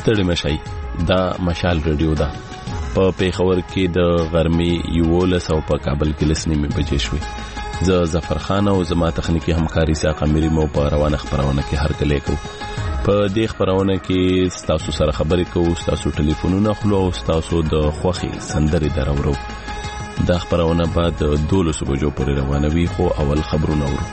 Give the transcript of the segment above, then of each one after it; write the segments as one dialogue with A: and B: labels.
A: ستړي مشي دا مشال رادیو ده په پیښور کې د غرمې 11 په کابل کې 9 بجې شوې. زه ظفر خان او زما تخنیکی همکاري ساقه مری مو په روانه خبرونه کې هرکلی کوم. په دې خبرونه کې تاسو سره خبرې کوو، تاسو ټلیفونونه خلو او تاسو د خوخي سندري درورو. دا خبرونه بعد 12 بجو پورې روانه وي، خو اول خبرونه ورو.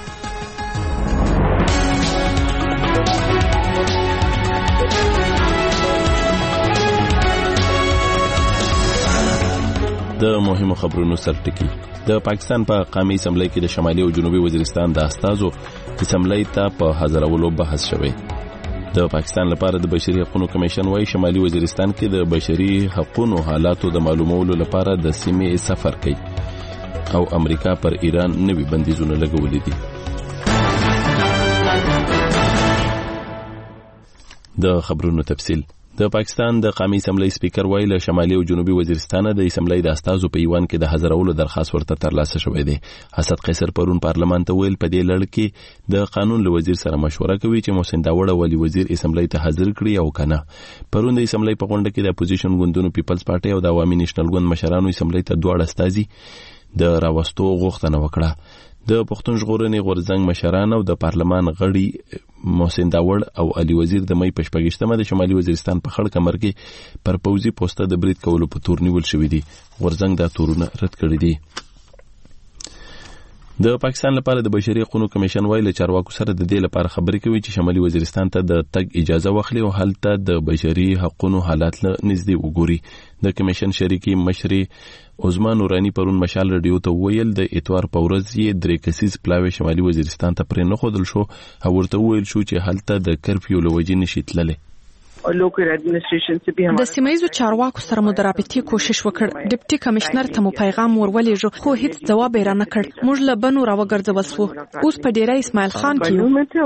A: د مهمو خبرونو سرټکی. د پاکستان په قومي اسمبلی کې د شمالي او جنوبي وزیرستان د استازو اسمبلی ته په حاضرولو بحث شوی. د پاکستان لپاره د بشري حقوقو کمیشن وايي شمالي وزیرستان کې د بشري حقوقو حالاتو د معلومولو لپاره د سیمې سفر کوي او امریکا پر ایران نوي بندیزونه لګولې دي. د خبرونو تفصیل. د پاکستان د قومي اسمبلی سپیکر ویل شمالي او جنوبي وزیرستان د اسمبلی د استازو په ایوان کې د حاضرولو درخواست ورته ترلاسه شوې ده. حسد قیصر پرون پارلمان ته ویل په دې لړ کې د قانون له وزیر سره مشوره کوي چې محسن داوړ ولی وزیر اسمبلی ته حاضر کړي او کنه. پرون د اسمبلی په غونډه کې د اپوزیشن ګوندونو پیپلز پارټي او د عوامي نېشنل ګوند مشرانو اسمبلی ته دوه استازي د راوستو غوښتنه وکړه. د پښتون ژغورنې غورځنګ مشران او د پارلمان غړي محسن داوړ او علي وزیر د مې په 28مه د شمالي وزیرستان په خړ کمر کې پر پوزي پوسټه د برید کولو په تور نیول شوې دي. غورځنګ دا تورونه رد کړی دي. د پاکستان لپاره د بشري حقوقو کمیشن ویل چارواکو سره د دې لپاره خبرې کوي چې شمالي وزیرستان ته د تګ اجازه واخلي او هلته د بشري حقوقو حالات له نږدې وګوري. د کمیشن شریکي مشري عثمان نورانی پرون مشال رادیو ته ویل د اتوار په ورځ یې 3 کسیز پلاوی شمالي وزیرستان ته پرې نه خودل شو او ورته ویل شو چې هلته د کرفیو لوجې نشي تللی.
B: د سیمایزو چارواکو سره مو د رابطې کوشش وکړ. ډیپټي کمشنر ته مو پیغام ورولېږو خو هیڅ ځواب یې رانه کړ. موږ له بنو راوګرځول شو. اوس په ډیره اسماعیل خان کې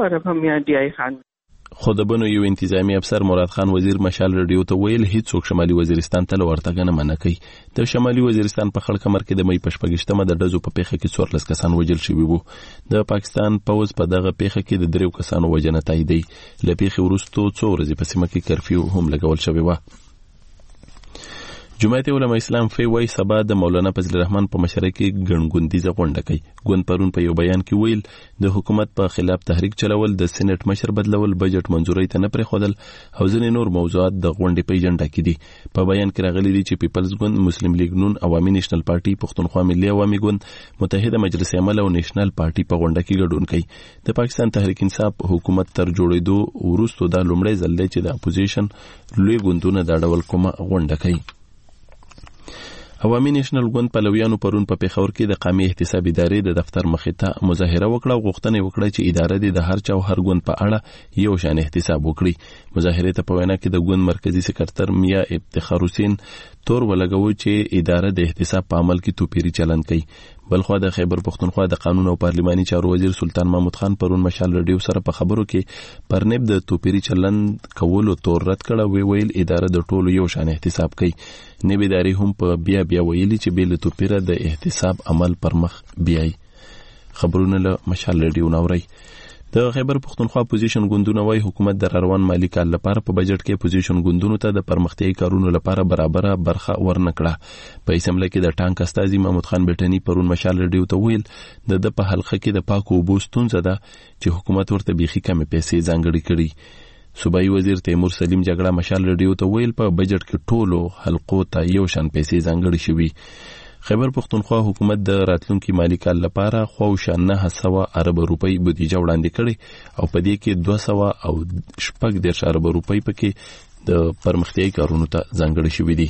A: خو د بنو یو انتظامی افسر مراد خان وزیر مشال رادیو ته ویل هیڅوک شمالي وزیرستان ته ورتګ نه منع کوي. د شمالي وزیرستان په خړ کمر کې د مې په 28مه د ډزو په پیښه کې 14 کسان وژل شوي وو. د پاکستان پوز په دغه پیښه کې د 3 کسانو وژنه تاییدي. له پیښې وروسته 2 ورځې په سیمه کې کرفیو هم لګول شوی و. جمعیت علماء اسلام فی وای سبا د مولانا فضل الرحمن په مشرۍ کې ګڼګوندیزه غونډه کوي. ګوند پرون په یو بیان کې ویل د حکومت په خلاف تحریک چلول، د سېنات مشر بدلول، بجټ منځوري ته نه پرېښودل او ځینې نور موضوعات د غونډې په اجنډا کې دي. په بیان کې راغلي دي چې پیپلز ګوند، مسلم لیگ نون، عوامي نېشنل پارټي، پښتونخوا ملي عوامي ګوند، متحده مجلس عمل او نېشنل پارټي په غونډه کې ګډون کوي. د پاکستان تحریک انصاف حکومت تر جوړېدو وروسته دا لومړی ځل دی چې د اپوزیشن لوی ګوندونه دا ډول کومه غونډه کوي. عوامي نېشنل ګوند پلویانو پرون په پیښور کې د قومي احتساب ادارې د دفتر مخې ته مظاهره وکړه او غوښتنه وکړه چې اداره د هر چا او هر ګوند په اړه یو شان احتساب وکړي. مظاهره ته په وینا کې د ګوند مرکزی سکرټر میا افتخار حسین تور ولګوي چې اداره د احتساب په عمل کې توپیری چلند کوي. بلخو د خیبر پښتونخوا د قانون او پارلماني چارو وزیر سلطان محمود خان پرون مشال رادیو سره په خبرو کې پرنب د توپیری چلند کولو تور رد کړه. ویل اداره د ټولو یو شان احتساب کوي. نوی ادارې هم په بیا ویلي چې بیل توپیره د احتساب عمل پر مخ بیاي. خبرونه له مشال رادیو نوري. د خیبر پښتونخوا اپوزیشن ګوندونه وايي حکومت د روان مالی کال لپاره په بجټ کې اپوزیشن ګوندونو ته د پرمختیايي کارونو لپاره برابره برخه ورنکړه. په اسمبلی کې د ټانک استازي محمود خان بیٹنی پرون مشال رادیو ته ویل د په حلقه کې د پاکو اوبو ستونزه ده چې حکومت ورته بيخي کمې پیسې ځانګړې کړي. صوبایي وزیر تیمور سلیم جګړه مشال رادیو ته ویل په بجټ کې ټولو حلقو ته یو شان پیسې ځانګړې شوي. خیبر پښتونخوا حکومت د راتلونکي مالی کال لپاره خو 900 ارب روپۍ بودیجه وړاندې کړې او په دې کې 210 ارب روپۍ پکې د پرمختیايي کارونو ته ځانګړې شوې دي.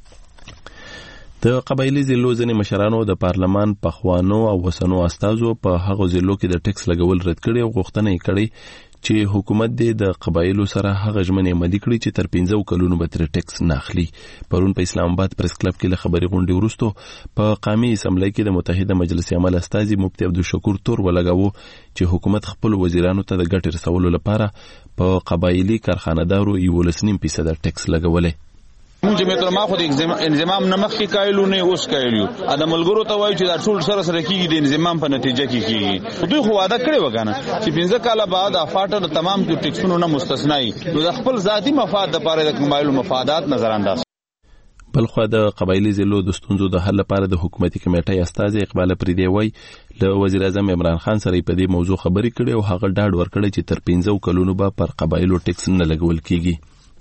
A: د قبایلی ضلعو ځینې مشرانو د پارلمان پخوانو او وسنو استازو په هغو ضلعو کې د ټیکس لګول رد کړي او غوښتنه یې کړې چې حکومت د قبایلو سره هغه ژمنې عملي کړي چې تر 15 کلونو به تر ټیکس نه اخلي. پرون په اسلام آباد پریس کلب کې له خبري غونډې وروسته په قومي اسمبلی کې د متحده مجلس عمل استازي مفتي عبدالشکور تور ولګاوه چې حکومت خپل وزیرانو ته د ګټې رسولو لپاره په قبایلی کارخانه‌دارو 11.5% ټیکس لګولې.
C: مونږ مې تر ما خو د انضمام نمخ کې کایلو نه اوس کایلو ادم ملګرو ته وایي چې دا ټول سره سره کیږي د انضمام په نتیجه کې کیږي. دوی خو وعده کړی وګانه چې 15 کاله بعد افاټه د تمام ټیکسونو نه مستثنی نو د خپل ذاتی مفاد لپاره د کمایلو مفادات نظر انداز.
A: بلخو د قبایلی ضلعو د ستونزو د حل لپاره د حکومتي کمیټې استاد اقبال پریدي وای له وزیر اعظم عمران خان سره په دې موضوع خبرې کړې او هغه ډاډ ورکړی چې تر 15 کلونو به پر قبایلو ټیکس نه لګول کیږي.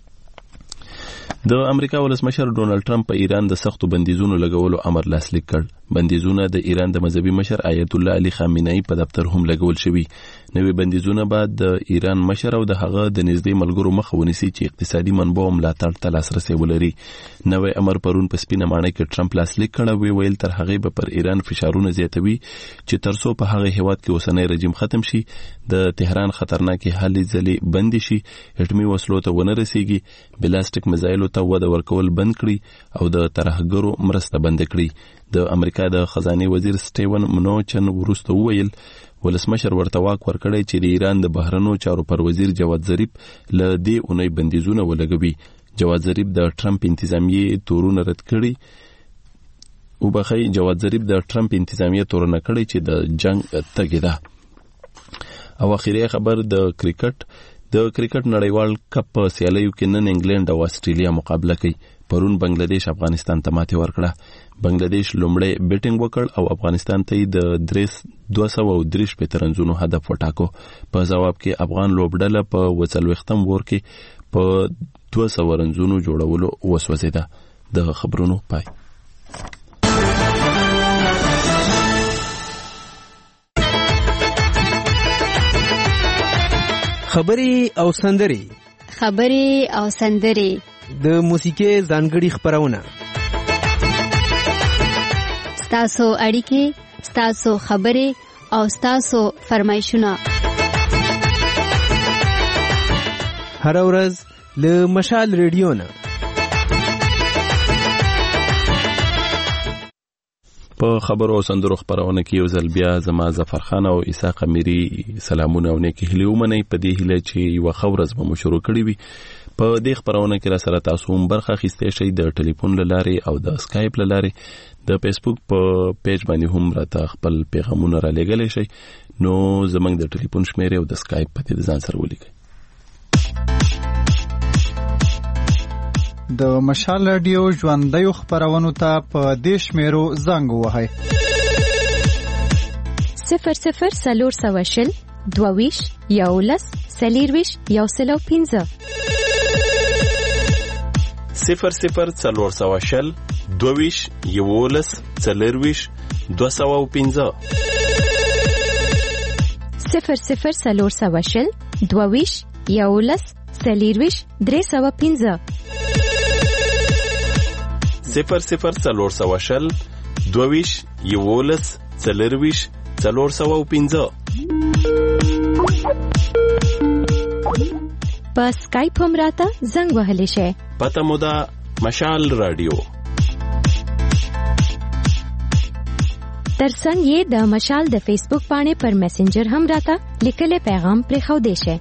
A: د امریکا ولسمشر ډونالد ټرمپ په ایران د سختو بندیزونو لګولو امر لاسلیک کړ. بندیزونه د ایران د مذهبي مشر آیت الله علي خامنه‌ای په دفتر هم لګول شوي. نوې بندیزونه بعد د ایران مشر او د هغه د نږدې ملګرو مخه ونیسي چې اقتصادي منابع ملاتړ ته لاسرسي ولري. نوې امر پرون په سپینه ماڼۍ کې ټرمپ لاسلیک کړ. ویل تر هغه به پر ایران فشارونه زیاتوي چې ترڅو په هغه هیواد کې اوسنۍ رژیم ختم شي، د تهران خطرناکي هلې ځلې بند شي، اټومي وسلو ته ونه رسیږي، بلاستیک میزایلو ته وده ورکول بند کړي او د ترهګرو مرسته بند کړي. د امریکا د خزانه وزیر سټیون منوچن وروسته ویل ولسمشر ورته واک ورکړی چې د ایران د بهرنیو چارو پر وزیر جواد ظریف له دې اونۍ بندیزونه ولګوي. جواد ظریف د ټرمپ انتظامیه تورونه رد کړي او بخای جواد ظریف د ټرمپ انتظامیه تورونه کړی چې د جنگ تګی ده. او اخیری خبر د کرکټ نړیوال کپ په سیالیو کې نن انګلند او استرالیا مقابله کوي. پرون بنگلاديش افغانستان ته ماتې ورکړه. بنگلاديش لومړی بیټینګ وکړ او افغانستان ته د 230 رنزونو هدف وټاکو. په جواب کې افغان لوبډله په 40ختم ور کې په 200 رنزونو جوړولو وسوځیده. د خبرونو پای.
D: خبرې او سندري د موسیقي ځانګړي خبرونه،
E: ستاسو اړیکې، ستاسو خبرې او ستاسو فرمایشونه
D: هر ورځ له مشال ریډیو نه.
A: په خبرو او سندرو خبرونه کې یو ځل بیا زما ظفر خان او عیسی قمیری سلامونه او نیکی هیله ومنئ. په دې هیله چې یو خورز به مو شروع کړی وي. په دې خبرونه کې را سره تاسو هم برخه اخیستی شئ د ټلیفون له لارې او د اسکایپ له لارې. د فیسبوک په پیج باندې هم راته خپل پیغامونه را لېږلی شئ. نو زموږ د ټلیفون شمیرې او د اسکایپ پته د ځان سره ولیکئ.
F: د مشال رادیو ژوندۍ خبرونو ته په دې شمیرو زنګ ووهئ:
E: 00 22 11 40 105
A: 00 22 11 40 205
E: 00 22 11 40 305
A: 00 22 11 40 305.
E: په سکایپ هم راته زنګ وهلی شئ.
A: پته مو ده مشال رادیو.
E: ترڅنګ یې د مشال د فیسبوک باندې پر میسنجر هم راته لیکلی پیغام پرېښودی شئ.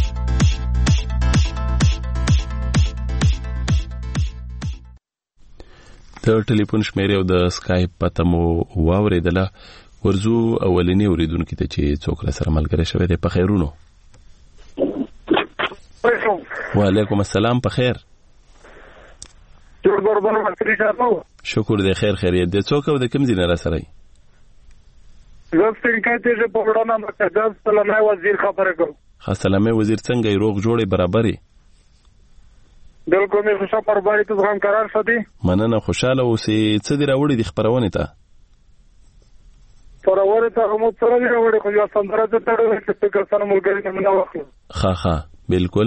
A: د ټلیفون شمیرې او د اسکایپ پته مو واورېدله. ورځو اولنی اوریدونکو ته چې څوک را سره ملګری شوی دی. په خیرونو. وعلیکم السلام. په خیر. شکر دی. خیر خیریت دی. څوک او د کوم ځای نه را سره یې؟
G: سلامي وزیر خبره کوم.
A: سلامي وزیر څنګه یې؟ روغ جوړې برابرې؟
G: بالکل مې خوشا پرباري ته هم قرار شدي.
A: مننه. خوشاله اوسې. څه دی راوړي د خبرونه ته؟
G: پرور ته هم سره دی راوړي خو یو سندره ته تړلې چې څنګه سره ملګری نه واخلو.
A: ها بالکل.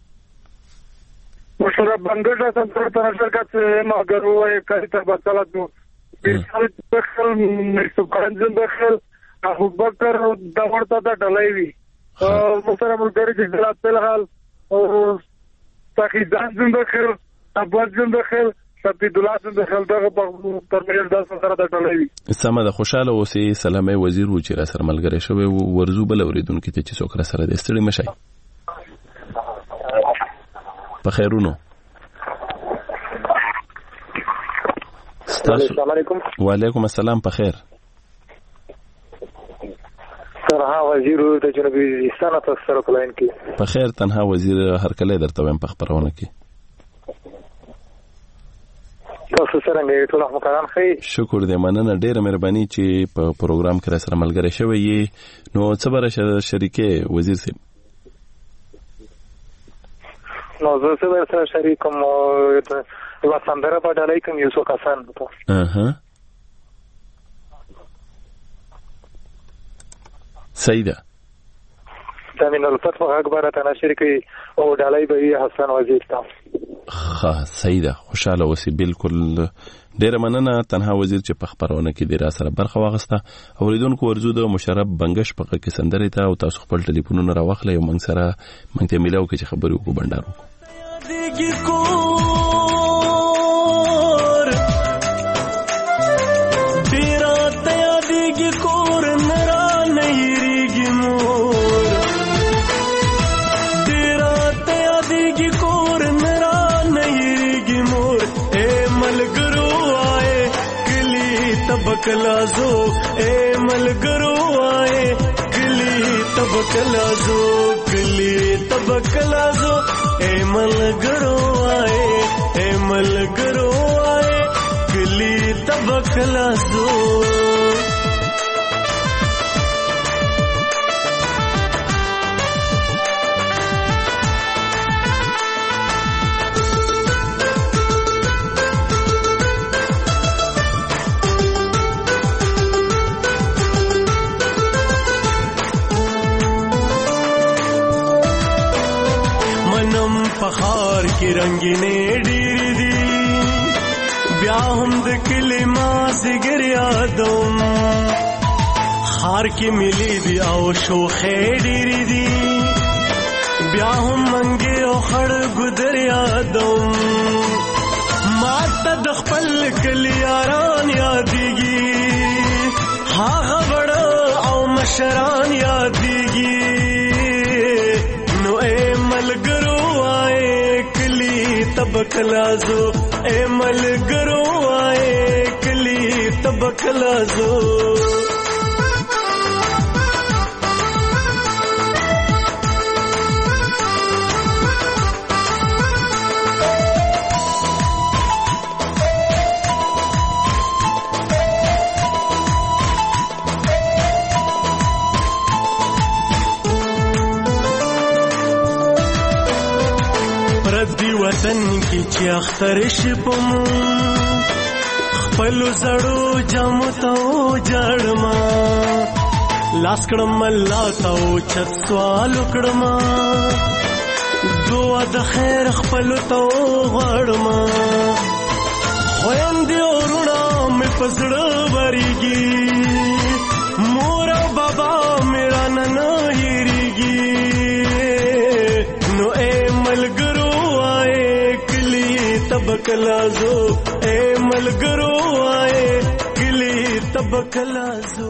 G: مشوره بنګړه سندره ته شرکت ماګر وای کړي ته بتلات نو بیسال بخل مستقبل بخل ابو بکر دا ورته ته ډلای وی او سره ملګری چې دلات په حال او تاکیدان زنده خیر ابواد زنده خیر سپید الله زنده خیر دغه په ترمنځ د سره د ټولوي.
A: سمه د خوشاله اوسې. سلامي وزیر و چې را سره ملګری شوی ورزو بل اوریدونکو ته چې څوک را سره د ستړي مشي. په خیرونو.
G: السلام علیکم.
A: وعلیکم السلام. په خیر.
G: تنها وزیر د جنوبي وزیرستان تاسو سره کلاین کې.
A: په خیر. تنها وزیر هر کله درته وایم په خبرونه کې.
G: تاسو سره مې ټول همکاران خې.
A: شکر دې، مننه، ډېره مهرباني چې په پروګرام کې را سره ملګری شوی یې. نو څه به شریکې وزیر صاحب؟
G: نو زه سره شریکم یو سندره په ډالۍ کوم یو څو کسان ته.
A: صحیح ده.
G: تامین الفتح اکبر ته شریکي او ډالۍ به حسن وزیر ته.
A: ها صحیح ده. خوشاله اوسې. بالکل ډېره مننه. تنها وزیر چې په خبرونه کې دی را سره برخه واغسته. اوریدونکو ورزو د مشرف بنگش په کې سندرې ته او تاسو خپل ټلیفونونه راوخلئ او موږ سره موږ ته میلاو کې چې خبرې وکړو بندارو.
H: کلازو اے ملګرو آئے کلی تب کلازو کلی تب کلازو اے ملګرو آئے اے ملګرو آئے کلی تب کلازو. پخار کی رنگینے ډېرې دي بیا هم د کلي مازدیګر یادوم خار کې ملي دي او شوخې ډېرې دي بیا هم منګې او خړ ګودر یادوم ماته د خپل کلي یاران یادېږي هغه بړه او مشران یادېږي. نو اے ملګرو تب کلازو اے ملګرو آئے کلی تب کلازو. وطن کی چې اختر شپم خپل زړو جامو ته جړما لاس کړم الله ته چت سوال کړم دعا د خیر خپل ته غړما خويندې ورونه مې پزړه وريږي مور او بابا میرا نن هېریږي. نو اے ملګرو تب کلازو اے ملګرو آئے کلی تب کلازو.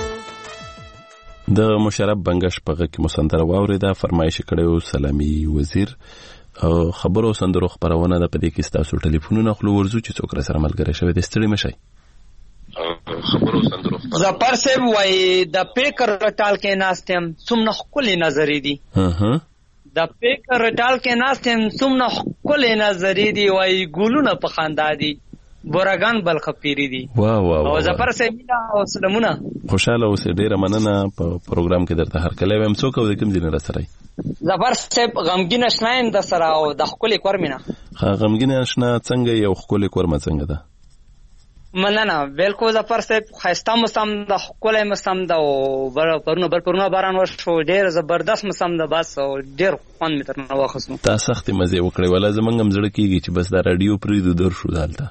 A: د مشرف بنگش په غږ کې مسندره واورېده. فرمایش کړی سلامي وزیر. خبرو سندرو خبرونه د پدې کې تاسو ټلیفونونه خلو ورزو چې څوک را سره ملګری شوی د ستړي مشي. خبرو سندرو
I: زپر صاحب وای د پیکر ټال کې ناستم څومره خولي نظرې دي. د پیکر ټال کې ناستم څومره خولي نظرې دي وای ګولونه په خندا دي بورګان بل خپيري دي.
A: واه واه
I: او زپر صاحب او سلامونه.
A: خوشاله اوسې. ډیره مننه. په پروګرام کې درته هر کله ویم څوک د کوم ځای نه رسېږي.
I: زپر صاحب غمګین شنایم د سره او د خولي کورمینه.
A: غمګین شنا څنګه یو خولي کورم څنګه ده؟
I: مننه. بالکل زپر صاحب خاصه مسم د خولي مسم د پرونه باران وشو ډیر زبردست مسم د بس او ډیر خوان متر نه واخصو.
A: تاسو سخت مزه وکړی ولا زمنګ مزړه کیږي چې بس دا رادیو پریدو در شو دالته.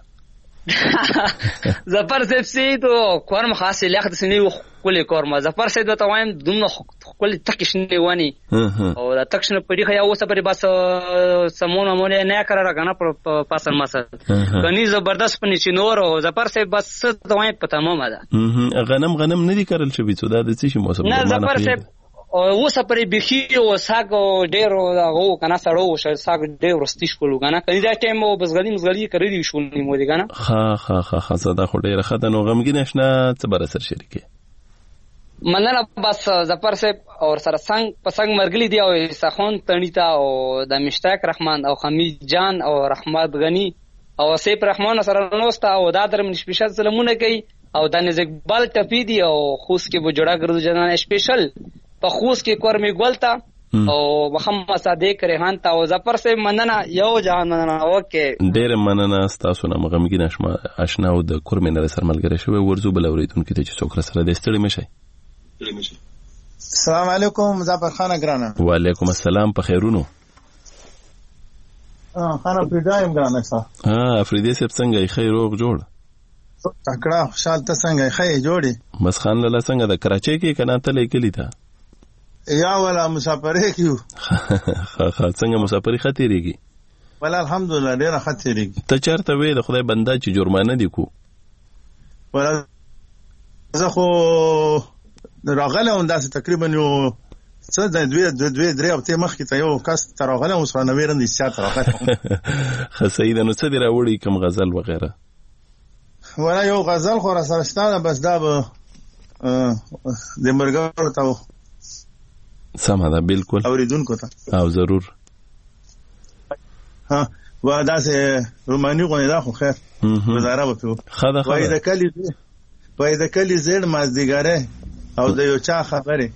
I: زفر صاحب سي تو کورم خاص لیاخت سنی خولي کورم زفر صاحب ته وایم دومره خولي تکشنې وانی او دا تکشنه پړي خیا اوسه پرې بس سمونه مونږ نه کړه غنا په پاسن ماسه کني زبردست پني چنور او زفر صاحب بس ته وایم په تمامه ده.
A: غنم نه دي کارل شوی څه دا د څه موسم
I: نه زفر صاحب اوس پرې بخي او ساګ ډېر هغه کنه سړو شو ساګ ډېر ورستیش کولو کنه کله دا ټایم او بسګلی مزګلی کړی دی شو نیمو دی کنه
A: ها صدا خو ډېر خدای نو غمګین آشنا څه بر سر شریکه
I: مننه بس ظفر صاحب اور سره څنګه پسنګ مرګلی دی او سخون تنیتا او د مشتاق رحمان او خمیز جان او رحمت غنی او سیف رحمان سره نوستا او دا درم سپیشل سلامونه کوي او د نزګبال ټپی دی او خوس کې بو جوړا ګرځو جنان سپیشل په خوس کې کورمي ګولتا او محمد صادق ریحان تا او ظفر صاحب مننه یو جهان مننه اوکې
A: ډېر مننه تاسو نه غمګین آشنا او د کورمي نه سره ملګری شوی ورزو بل اوریدونکو ته چې څوک سره د ستړي مشي
J: السلام علیکم ظفر خان ګرانه
A: وعلیکم السلام په خیرونو
J: خان افریدایم ګرانه صاحب
A: افریدی صاحب څنګه خیر روغ جوړ
J: تکړه خوشحال ته څنګه خیر جوړي
A: بس خان لاله څنګه د کراچۍ کې کنه ته لیکلی تا
J: یا ولا مسافرې کیو
A: څنګه مسافرې خطرېږي
J: ولا الحمدلله ډېر خطرېږي
A: ته چرته وې د خدای بندا چې جرمانه دی کو
J: ولا زه خو راغله انداز تقریبا یو څه د دوی درې هفته مخکې ته یو کس تر راغله اوس نه ویرند سیات راغله
A: خسیده نو څه دی راوړي کوم غزل وغیرہ
J: ولا یو غزل خو را سره شته بس دا به د مرګ ته
A: سمه ده بالکل
J: اوریدونکو ته
A: او ضرور
J: ها و دا سه روماني غونې دا خو خیر وزاره وته
A: خدا
J: وای د کلی زړ مازدیګره او د یو چا خبره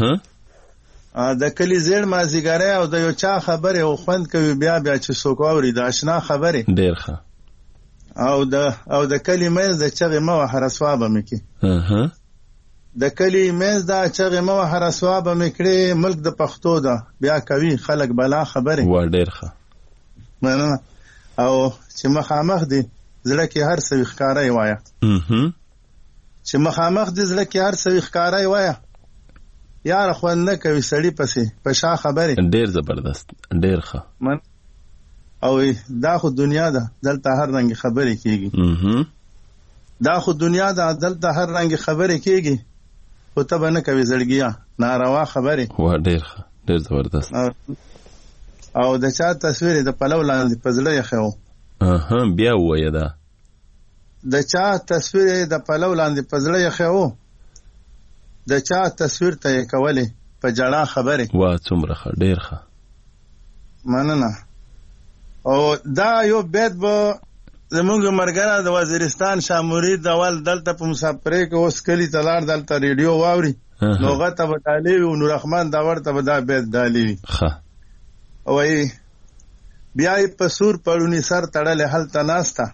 J: د کلی زړ مازدیګره او د یو چا خبره او خوند کوي بیا چې څوک اوري د آشنا خبره
A: ډیر ښه
J: او د کلی مېز د چغې مو حرسوابه مکی د کلی مېز دا چغې مو حرسوابه مکړي ملک د پښتو دا بیا کوي خلک بلا خبره
A: و ډیر ښه
J: مننه او چې مخامخ دي زړه کې هر څه ښکارای وایا چې مخامخ دي زړه کې هر څه ښکارای وایا یار خو نه کوي سړی پسې په شا خبره
A: ډیر زبردست ډیر ښه
J: او دا خو دنیا ده دلته هر رنګ خبرې کیږي دا خو دنیا ده دلته هر رنګ خبرې کیږي خو ته به نه کوي زړګیا ناروا خبرې
A: و ډیر ښه ډیر زبردست
J: او د چا تصویر د پلو لاندې پزړه یې خو
A: بیا وایه دا
J: د چا تصویر د پلو لاندې پزړه یې خو د چا تصویر ته یې کولې په جړه خبره
A: وا څومره ښه ډیر ښه
J: مننه او دا یو بیت به زمونږ مرګره د وزیرستان شامورید اول دلته په مسافرې کې اوس کلی تلار دلته ریډیو واوري نو غته به تعالی او نور رحمان دا ورته به دا بیت دالی
A: ښه
J: او بیا په سور پړونی سر تړلې حل تناستا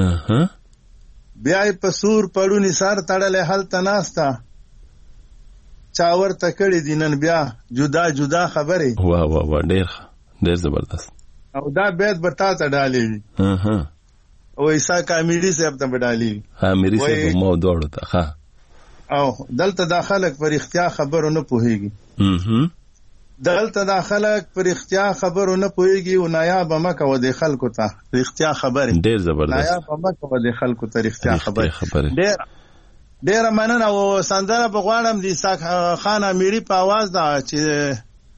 J: بیا په سور پړونی سر تړلې حل تناستا چاور تکړی دینن بیا جدا جدا خبره
A: وا وا وا ډیر زبردست
J: او دا بیت بتا ته ډالي او ایسا کامیری صاحب ته ډالي
A: میری صاحب مو دوړو ته ها
J: او دلته داخلك پر اختیار خبرو نه پوهیږي دلته داخلك پر اختیار خبرو نه پوهیږي او نایاب مکه و د خلکو ته اختیار خبره
A: ډیر زبردست
J: نایاب مکه و د خلکو ته اختیار خبره ډیر مننه او سندره په غواړم د اسحاق خان امیری په आवाज دا چې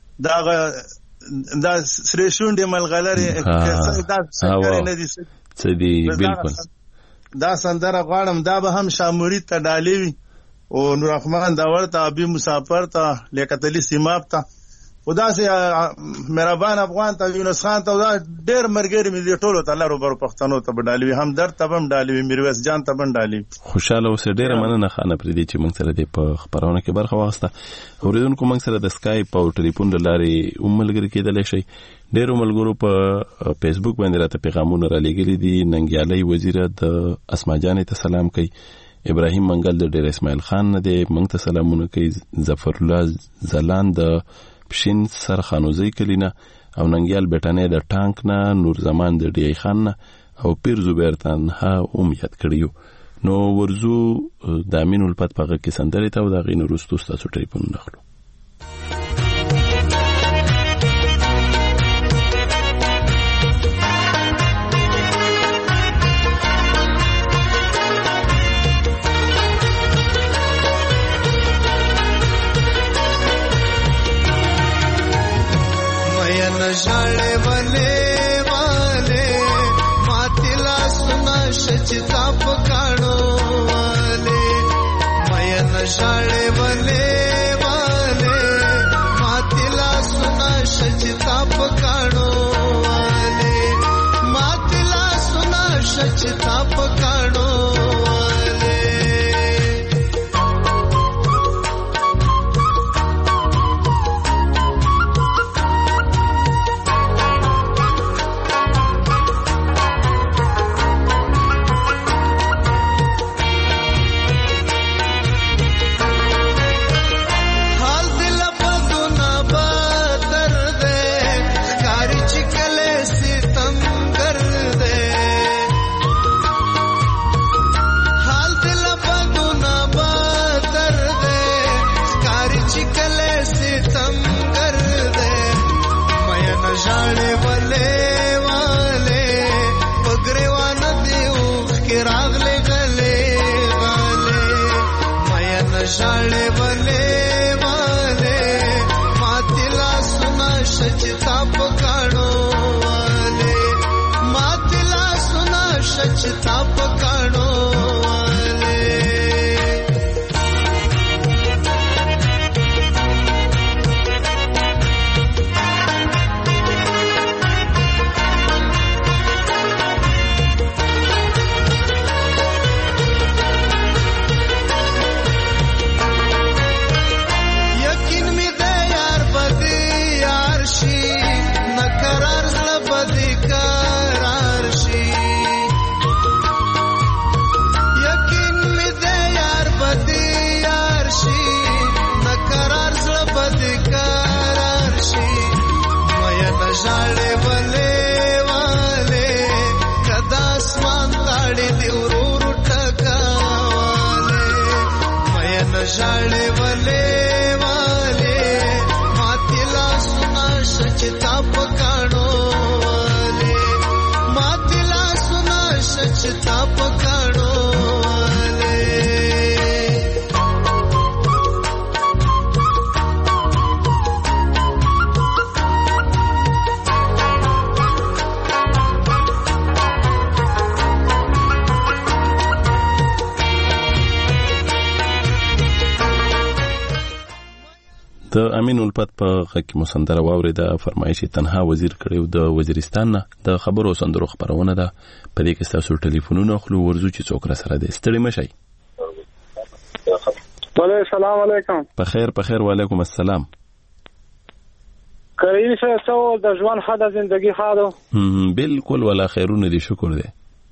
J: دا سری شونډې ملغلره دا څنګه نه دي
A: څه دی بالکل
J: دا سندره غواړم دا به هم شاموري ته ډالي او نور رحمان دا ورته ابي مسافر ته لیکتلی سیماب ته خدا سي مهربان افغان ته یونس خان ته دا ډېر مرګري مې ټولو ته لارو بر پښتنو ته ډالي هم در ته هم ډالي میرویس جان ته هم ډالي
A: خوشاله اوسه ډېر مننه خانه پرې دي چې موږ سره د په خبرونه کې برخه واخسته اوریدونکو موږ سره د اسکایپ او ټلیفون لارې عملګری کېدل شي ډېر عملګرو په فیسبوک باندې راته پیغامونه را لګلي دي ننګیالي وزیر د اسما جان ته سلام کوي ابراهیم منګل د ډېر اسماعیل خان نه دی موږ ته سلامونه کوي ظفر الله زلان د پشین سرخانوزی کلینا او ننګیال بیٹانه د ټانک نه نور زمان د ډی خان نه او پیر زبیر تنها یاد کړیو نو ورزو د امین الفت په کې سندره ته او د غین رستو تاسو ټلیفون نخلو
K: ژړې ولې والے ماتې لاسونه شچتا پکاڼو والے ماتې لاسونه شچتا پکاڼو
A: د امین الفت په غږ کې مسندره واورېده. فرمایش تنها وزیر کړی د وزیرستان نه د خبرو سندرو خبرونه ده. په دې کې ستاسو ټلیفونونه اخلو ورځو چې څوک را سره دی. ستړي مشئ.
G: السلام علیکم.
A: په خیر وعلیکم السلام.
G: کریم شه سوال د ژوند حد زندگی حالو
A: بالکل ولا خیرونه دي شکر دی.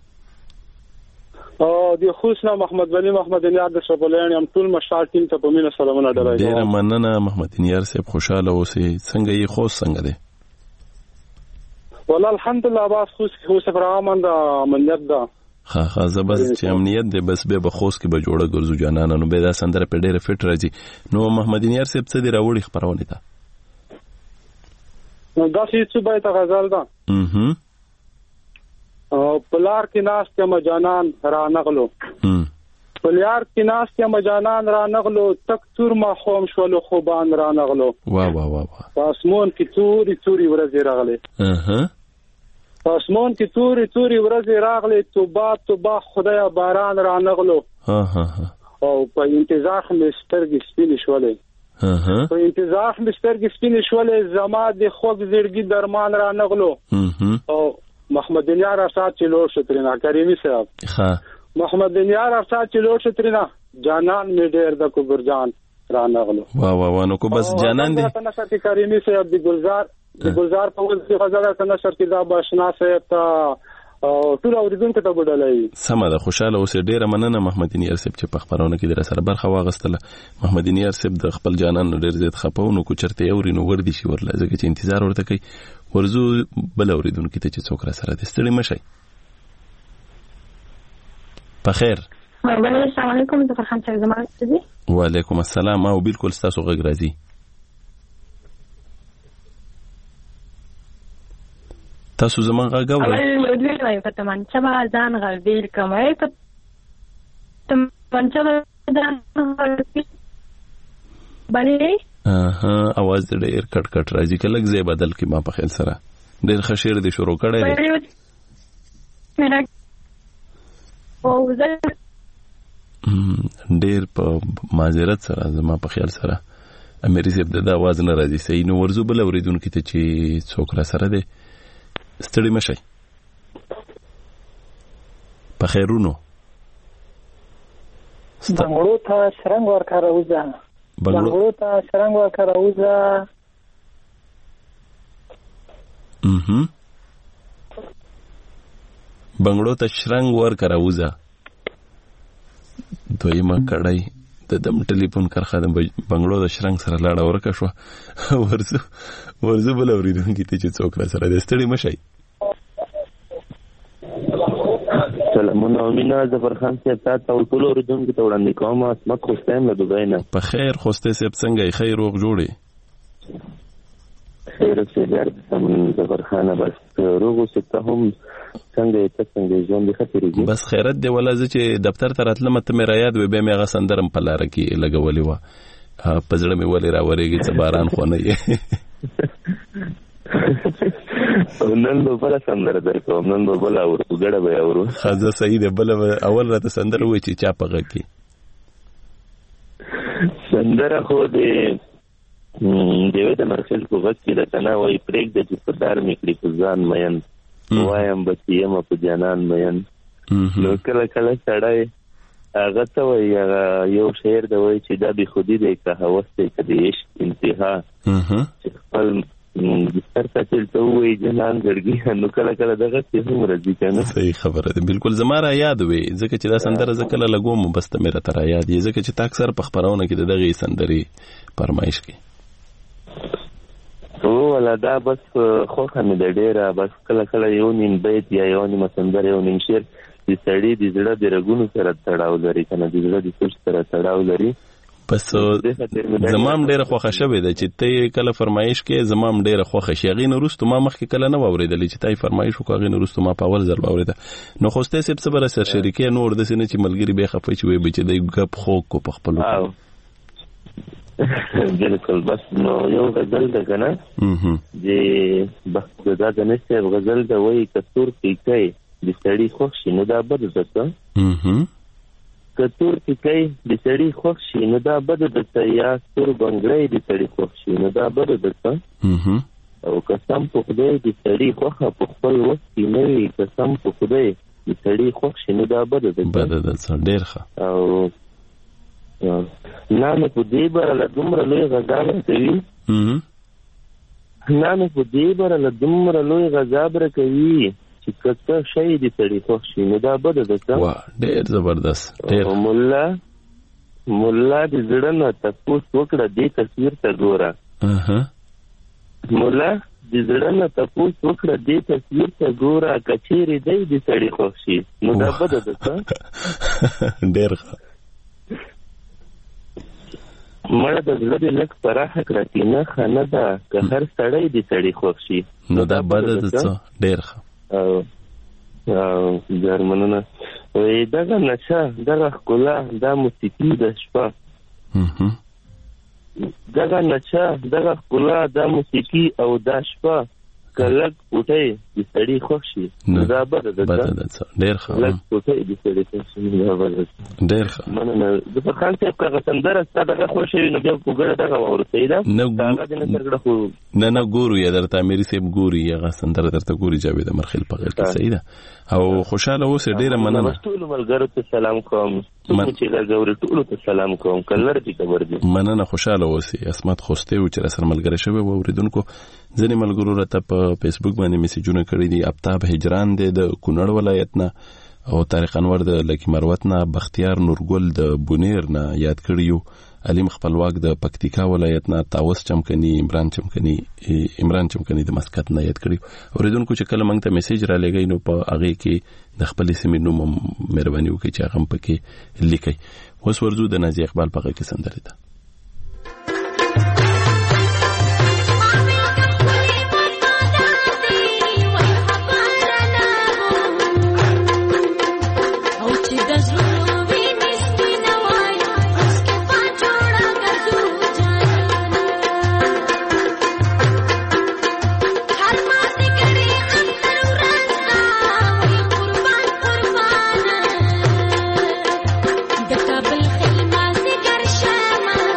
G: دی خوشنا محمد ولی محمد نیار د شپلین ام ټول مشال ټیم ته په مینه سلامونه ډالای.
A: ډیر مننه محمد نیار صاحب خوشاله اوسئ. څنګه یې خوښ څنګه دی؟
G: والله الحمدلله باس خوش فرامن د امنیت دا
A: ها زبر چې امنیت دی بس به بخوس کې به جوړه ګرځو جانانه نو به دا سندره په ډیره فټ راځي. نو محمد نیار صاحب څه دی راوړي خبرونه ته؟
G: دا چې څه به ته غزل ده پلار کې ناس کې مجانان را نغلو پلار کې ناس کې مجانان را نغلو تک تور ما خوم شولو خوبان را نغلو.
A: واه
G: پاسمون کې توري ورځې راغلي پاسمون کې توري ورځې راغلي توبه خدای باران را نغلو او په انتظار مې سترګې سپینې شولې په انتظار مې سترګې سپینې شولې زما د خوږ زړګي درمان را نغلو. او محمد نیار ارشاد چې لوړ شترینا کریمی صاحب محمد نیار ارشاد چې لوړ شترینا جانان می ډیر د کوبر جان را نغلو.
A: واه نو کو بس جانان دی
G: نشر کې کریمی صاحب د گلزار په ولسی غزل نشر کې دا باشنا صاحب ته ټول اوریدونکو ته بدلای.
A: سمه ده خوشاله اوسه. ډیره مننه محمد نیار صاحب چې په خبرونه کې در سره برخه واغستله. محمد نیار صاحب د خپل جانان ډیر زیات خپاونو کو چرته اوري نو ور دي شي ورله ځکه چې انتظار ورته کوي. ورزو بل اوریدونکو ته چې څوک را سره دي. ستړي مشئ. په خیر.
L: السلام علیکم. ظفر خان صاحب زما دي.
A: وعلیکم السلام. او بالکل تاسو غږ راځي. تاسو زما غږ اورئ؟
L: اول په تمانچه ځان غویل کومه په تمانچه ځان باندې
A: اواز ډېر کټ راځي. کله ځای بدل کې ما په خیال سره ډېر خشیر دي شروع کړی دی. ډېر په معذرت سره زما په خیال سره امری صاحب د اواز نه راځي صحیح. نو ورزو بل اوریدونکو ته چې څوک را سره دی. ستړي مشئ. په خیرونو
M: بنګړو ته شرنګ ورکاروزه بنګړو ته شرنګ ورکاروزه
A: بنګړو ته شرنګ ورکاروزه دویمه کړای د دم ټلیفون کرخه د بنگلو د شرنګ سره لاړه ورکه شو. ورزو بل اوریدونکو ته چې څوک را سره دی. ستړي مشئ.
N: سلامونه امینه ظفر خان صاحب تاسو ټول اوریدونکو ته وړاندې کوم. اسمت خوستم له دوبۍ نه.
A: په خیر خوسته صاحب څنګه یې؟ خیر روغ جوړې؟
N: خیر سم ظفر خان بس روغ ست هم څنګه څنګه ژوند خطرېږي.
A: بس خیرت دی ولا زه چې دفتر ته راتلم ته مې را یاد وې به مې هغه سندرم په لار کې لګولې و په زړه مې ولې را ورېږي چې باران خو نه یې.
N: نن به بل سندره درکوم. نن به بل اورو ګډه به اورو.
A: خزه صحیح دی. بل اول راته سندره وې چې چا په غږ کې
N: سندره خو دې دیوې د مرسل په غږ کې د تنا وای پرېګ د چې په دار مې کړی په ځان مین وایم بچیم په جانان مین. نو کله سړی هغه ته وای یو شعر دی وای چې دا به خودي دی که هوس دی که د عشق انتها چې خپل سر ته چلته وای جنان ګړګي. نو کله دغه څه هم راځي کنه.
A: صحیح خبره ده. بالکل زما را یاد وې ځکه چې دا سندره ز کله لګوم بس ته مې را تر یاد یې ځکه چې تا اکثر په خبرونه کې دغه سندري فرمایش کې
N: ولا دا بس خو هم د ډیره بس کله یو نیم بیت یا یو نیم سندره یو نیم شعر د سړی د زړه د رګونو سره تړاو لري کنه. د زړه د سوچ سره تړاو لري
A: پس زمام ډیره خوښه شوې ده چې ته کله فرمایش کې زمام ډیره خوښه شي. غي نورستو ما مخکې کله نه واوریدل چې تای فرمایش وکړ. غي نورستو ما په اول ځل واوریدل. نو خوسته سب صبر سر شریکې نور د سینې چې ملګری به خفه چې وي چې د غپ خو کو په خپل
N: بالکل. بس نو یو غزل ده کنه د بختګدا د نشه غزل ده وای کتور پیکای د سړی خوښ شي نو دا بد ده. کتور پیکای د سړی خوښ شي نو دا بد ده. یا تور بنگړی د سړی خوښ شي نو دا بد ده. او قسم په خدای د سړی خوښه په خپل وخت کې نه وي. قسم په خدای د سړی خوښ شي نو دا بد ده.
A: بد ده ډېر ښه.
N: او نامه په دې بره دومره لوی غذاب کوي. نامه په دې بره دومره لوی غذاب کوي چې کته شي د سړی خوښ شي نو دا بد ده.
A: واه ډېر زبردست. ډېر
N: مولا د زړه نه تاسو وکړه دې تصویر ته ګوره. مولا د زړه نه تاسو وکړه دې تصویر ته ګوره. کچېری دی د سړی خوښ شي نو دا بد ده.
A: ډېر ښه.
N: مړه د زړه د لک پراخه کړه نه خانه ده که هر سړی د سړی خوښ شي
A: نو دا بد ده. ډېر ښه.
N: جرمنونه وای دغه نشه دغه ښکلا دا موسیقي د شپه. دغه نشه دغه ښکلا دا موسیقي او دا شپه کلک پټي د سړی خوښ شي نو دا بد ده.
A: ډېر ښه.
N: کلک پټي د سړی خوښ شي نو دا بد ده.
A: ډېر ښه.
N: مننه. د پخان څخه کغه سندره ستاسو خوښ شي نو بیا وګوره دغه ورته ده.
A: نه ګورو یا درته امیر سیب ګوري هغه سندره درته ګوري جاوید مرخیل په غیر کې صحیح ده. او خوشاله اوسه. ډېر مننه.
N: ټول ملګرو ته سلام کوم. چې غوړ ټول ته سلام کوم. کلر دې خبر دي.
A: مننه. خوشاله اوسه. اسمت خوسته او چې سره ملګری شوی و اوریدونکو ځنې ملګرو راته په فیسبوک باندې میسجونه کړی دي. افتاب هجران دی د کونړ ولایت نه او طارق انور د لکی مروت نه. بختیار نورګل د بونیر نه یاد کړیو. علیم خپلواک د پکتیکا ولایت نه. تاوس چمکنی عمران چمکنی د مسقط نه یاد کړیو. اوریدونکو چې کله موږ ته میسج را لګی نو په هغه کې د خپل سیمې نوم مهرباني وکړئ چې هغه پکې لیکي. اوس ورزو د نازي اقبال په کې سندره ده.
O: د کابل خلما سي ګر شمه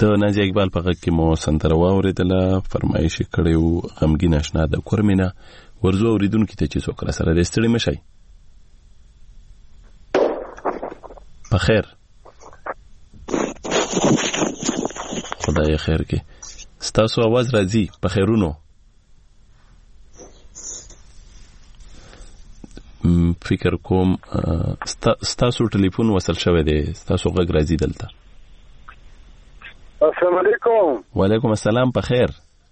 A: د ناجی اقبال په غږ کې مو سندره واورېدله، فرمایش یې کړی و غمګین اشنا د کورمینه. ورځو اورېدونکي ته چې څوک راسره دی، ستړي مه شئ. په خیر، خدای خیر کې. ستاسو आवाज راځي. په خیرونو. فکر کوم ستاسو ټلیفون وصل شوی دی، ستاسو غږ راځي دلته.
G: السلام علیکم.
A: وعلیکم السلام. په خیر.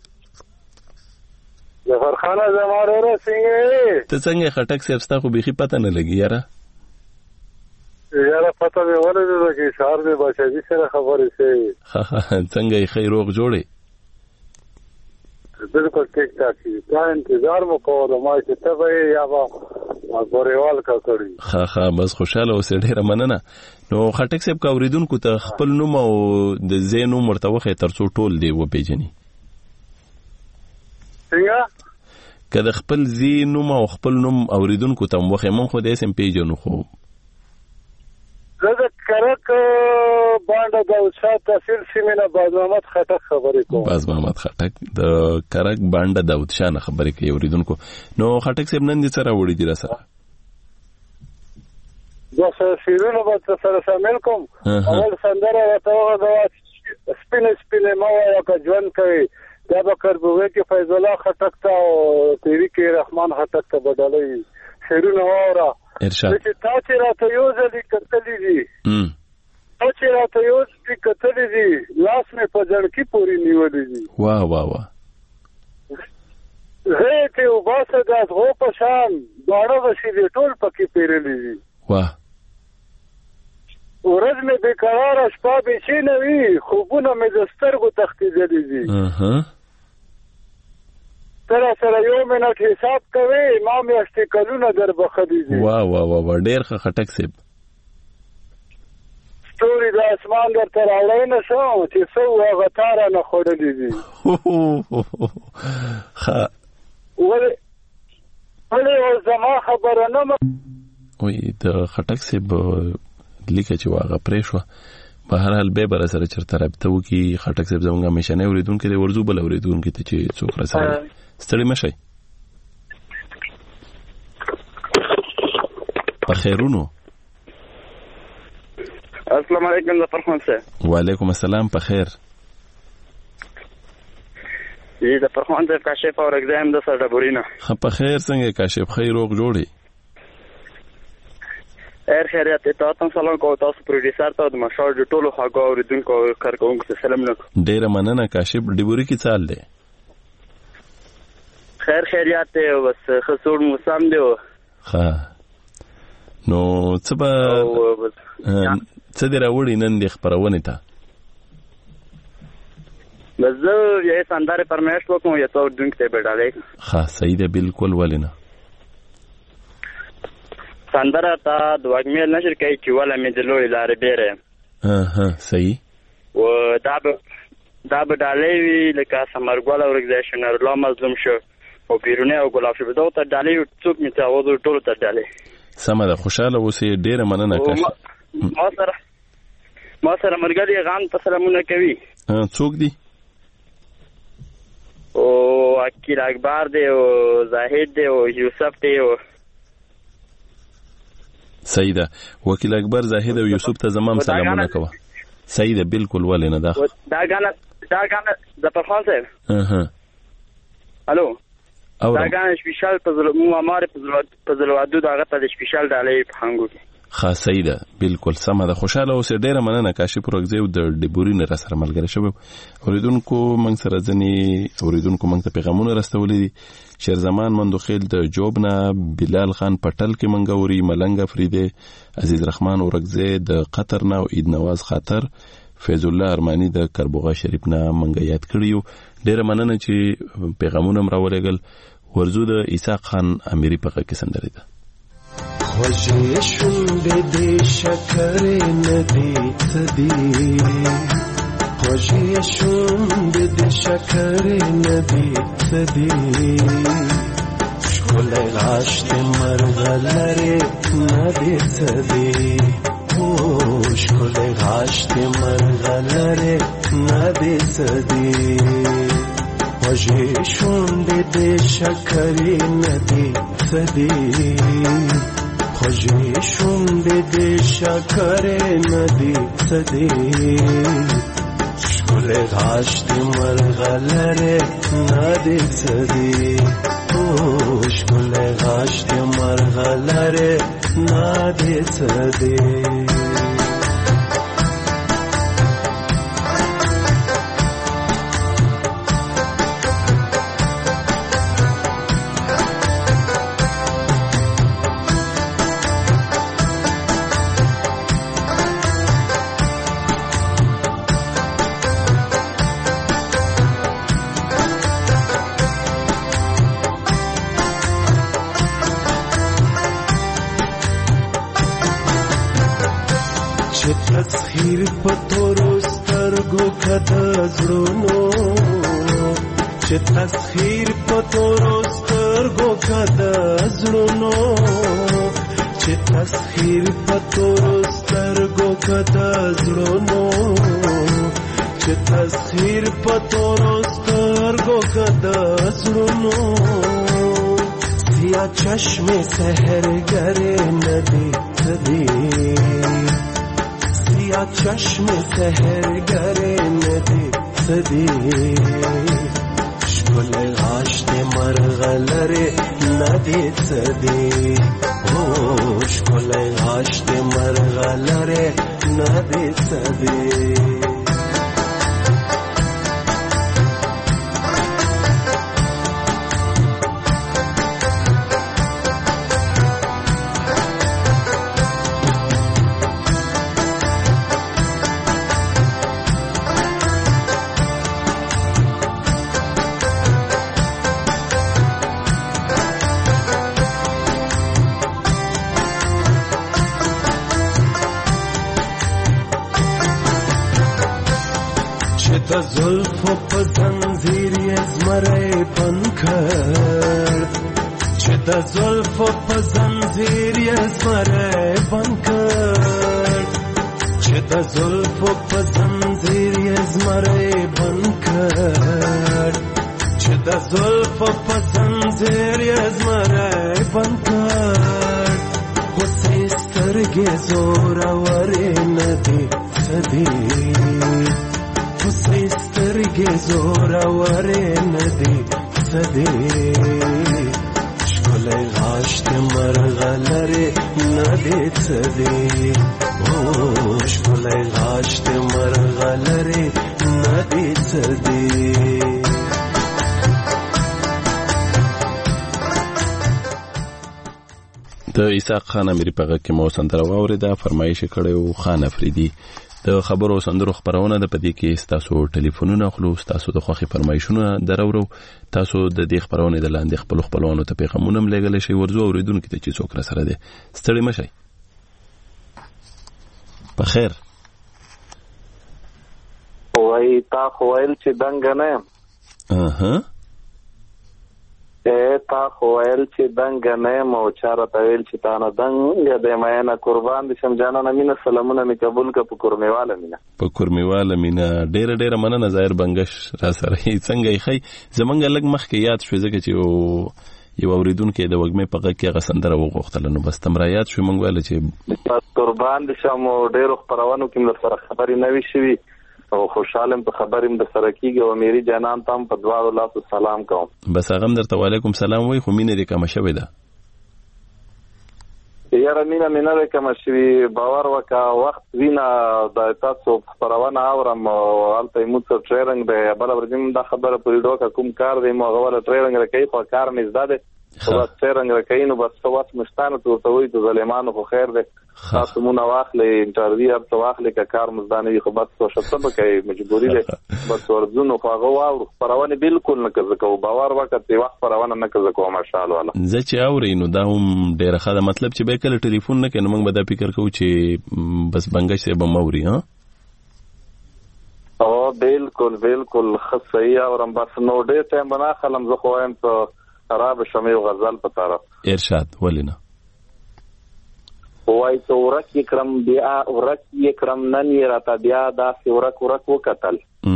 G: ظفر خان زماره څنګه
A: ته څنګه خټک صاحب؟ ستا خو بيخي پته نه لګي یاره.
G: یاره پته مې ولې چې شهر دې بچی سره خبرې شي.
A: څنګه یې خیر روغ جوړې؟
G: بالکل ټیک ټاک دي. دا انتظار مو کوو ما چې ته به یا با غوړېوال کا کړی.
A: بس خوشاله اوسې، ډېره مننه. نو خټک صاحب کا اوریدونکو ته خپل نوم او د ځای نوم ورته وښیه ترڅو ټول دی وپېژني.
G: څنګه؟
A: که د خپل ځای نوم او خپل نوم اوریدونکو ته وښیه، موږ خو د اسم پیژنو. خو
G: زه د کرک بانډه د اوچا تحصیل سیمې نه باز محمد خټک خبرې کوم.
A: باز محمد خټک د کرک بانډه د اوچا نه خبرې کوي اوریدونکو. نو خټک صاحب نن دې څه راوړي دي راسره؟
G: دا شیرونه به سره شامل کوم. اول سندره راته وغږوه سپینې سپینې مه وایه که ژوند کوي. دا به کربوغۍ کې فیض الله خټک ته او تیوي کې رحمان خټک ته به ډالۍ شیرونه واوره. چې تا چې راته یو ځلې کتلي دي، تا چې راته یو ځلې کتلي دي، لاس مې په زړکي پورې نیولي دي.
A: واه واه واه.
G: زه چې وباسه د ازغو په شان دواړه وسیلې ټول پکې پیرلي دي.
A: واه.
G: ورځ مې بېقراره شپه بېچینه وي، خوبونه مې د سترګو تښتېدلي دي. تر سره یو منټ حساب کوي، ما میاشتې کلونه در بخلي دي.
A: واه واه واه، ډېر ښه خټک صاحب.
G: ستوري د اسمان درته راوړی نه شم چې څه و هغه تا رانه خوړلي دي. ولې اوس زما خبره نه
A: وایي د خټک صاحب لیکه چې هغه پرې شوه. بهرحال بیا به راسره چېرته رابطه وکړي. خټک صاحب زموږ همیشنی اورېدونکی دی. ورځو بل اورېدونکي ته چې څوک راسره ستړي مه شئ. په خیرونو.
O: السلام علیکم ظفر خان صاحب.
A: وعلیکم السلام. په خیر.
O: ظفر خان صاحب کاشف اورګزی هم د سره ډبورینه.
A: په خیر. څنګه کاشف خیر روغ جوړې؟
O: خیریت ته تاسو سلام کوم. تاسو پروډوسر ته د مشال د ټولو خواږه اوریدونکو کارکونکو ته سلام نکوم.
A: ډیره مننه. کاشف ډیبوري کې څال دی؟
O: خیریت ته بس خسور موسم دی.
A: ها نو څه به څه دی راوړي نن د خبرونه ته؟
O: بس زه یې سندره پرمېش وکم یا څو دونکو ته بدلای.
A: ها صحیح ده بالکل. ولینه
O: سندره تا د وګمیل نشر کوي چې ولا مې د لوی لارې بیره.
A: صحیح.
O: و دا به ډالۍ وي لکه سمرګل اورګزیشن الله مظلوم شو او بیرونه او ګلاب شو. دا ته ډالۍ څوک می ته وځو ټول ته ډالۍ.
A: سمه ده. خوشاله اوسې. ډیره مننه.
O: ما سره مرګري غان ته سلامونه کوي.
A: څوک دي؟
O: او اکیل اکبر دی او زاهد دی او یوسف دی او
A: صحیح ده. وکیل اکبر زاهد او یوسف ته زمام سلامونه کوه. صحیح ده بالکل. ولینه دا
O: غانا ظفر خان صاحب. الو دا غانا سپیشال مو اماره پزلوادو دا غته د سپیشال ډالۍ په هنګو کې.
A: صحیح ده بالکل. سمه ده. خوشاله اوسې. ډیره مننه. کاشف پروګزی او د ډیبوري نه سره ملګری شوی. اوریدونکو موږ سره ځنی اوریدونکو موږ ته پیغامونه راستولې دي. شیرزمان مندوخیل د جوب نه، بلال خان پټل کې منګوري، ملنګ فریده، عزیز رحمان اورګزی د قطر نه او عید نواز خاطر، فیض الله ارمانی د کربوغا شریف نه منګ یاد کړیو. ډیره مننه چې پیغامونه مراولېګل. ورزو د اسحاق خان اميري په کې سندره ده.
H: خوږې شونډې دې شکر ندی تدی، خوږې شونډې دې شکر ندی تدی، ښکلی لاش دې مرغلرې ندی تدی. ښکل غاښ دې مرغلره نه دې سدي خوږې شونډې دې شکرې نه دې سدي خوږې شونډې دې شکرې نه دې سدي ښکل غاښ دې مرغلره نه دې سدي ښکل غاښ دې مرغلره نه دې سدي تسخیر پتورو سترګو کده زړونو چې تسخیر پتورو سترګو کده زړونو چې تسخیر پتورو سترګو کده زړونو چې تسخیر پتورو سترګو کده زړونو سیا چشم سحر گره ندی سدی یا چشم سحر گره ندی سدی ښکل غاښ دې مرغلره ندی سدی ښکل غاښ دې مرغلره ندی سدی د زلفو په زنځیر یې زمری بند کړ چې د زلفو په زنځیر یې زمری بند کړ چې د زلفو په زنځیر یې زمری بند کړ چې د زلفو په زنځیر یې زمری بند کړ غصې سترګې زورورې نه دي سدي غصې سترګې زورورې نه دي سدي ښکلی غاښ دې مرغلرې نه دي سدي ښکلی غاښ دې مرغلرې نه دي سدي
A: د اسحاق خان اميري په غږ کې مو سندره واورېده. فرمایش کړی و خان افریدي. د خبرو سندرو خبرونه د پدې کې تاسو ټلیفونونه خلو تاسو د خوخي فرمایشونه درورو تاسو د دې خبرونه د لاندې خپلوانو ته پیغامونه ملګل شي ورزو اوریدونکو ته چې څوک را سره ده ستړي مشي په خیر
N: وای تا خوایل چې دنګ نه تا خوایل چې دنګ نه مو چاره تویل چې تا نه دنګ دې مې نه قربان دي شم جانا نه مینه سلامونه می قبول ک په کورمیواله مینا ډېر ډېر مننه ظاهر بنگش را سره څنګه یې زمونږ لګ مخ کې یاد شو ځکه چې یو اوریدونکو د وګمې په غږ کې غسندره وغوښتل نو بس تمرایات شو مونږ ویل چې قربان دي شم ډېر خبرونه کوم سره خبري نوي شوي او خوشاله په خبرم د سره کیږي او میری جانان تام په دعا الله سلام کوم
A: بس هغه درته وعلیکم سلام وای خو مینه دې کوم شوی ده
N: یاره مینه دې کوم شوی باور وکا وخت وینا د تاسو پرونه اورم او البته موږ ټریننګ به بل ورځم دا خبره په ډوکا کوم کار دی مو غوړه ټریننګ راکې په کار مې زده خو څنګه راکې نو بس وخت مستانه ته وي د ظالمانو خو خیر دی تاسو مونږ واخلې انټرویو اب واخلې کا کار مزدانه خو بس څه شته به مجبوری ده بس ورزونو خو هغه واو پرونه بالکل نه کوي باور وکړي وخت پرونه نه کوي ماشاءالله والا
A: زه چې اورینو دا هم ډیره ښه مطلب چې به کله ټلیفون نه کینو موږ به دا فکر کوو چې بس بنگش سے بموري ها
N: او بالکل خصية اورم بس نو ډېر ټایم بنا خلم زه خو هم خراب شمه غزل په طرف
A: ارشاد ولینا
N: وای ته ورک کړم بیا ورک کړم نن یې راته بیا داسې ورک وکتل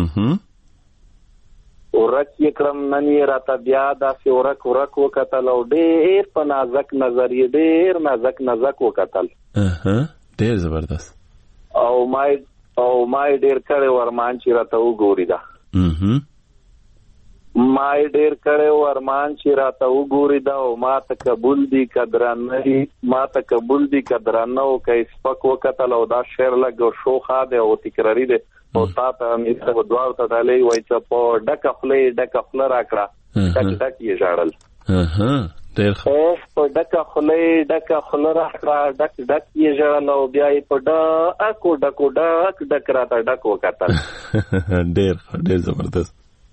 N: ورک کړم نن یې راته بیا داسې ورک وکتل او ډېر په نازک نظر یې ډېر نازک وکتل
A: ډېر زبردست
N: او ما ډېر کړی ورمان چې راته وګوري دا ما ډېر کړی ورمان چې راته وګوري دا او ما ته قبول دي قدرانه او که سپک وکتل او دا شعر لږ شوخه دی او تکراري دی او تا ته مې څه دوار ته ډالۍ وایي چې په ډکه خوله راکړه ډک یې ژاړل
A: ډېر
N: ښه په ډکه خوله راکړه ډک یې ژړل او بیا یې په ډک راته ډک وکتل
A: ډېر زبردست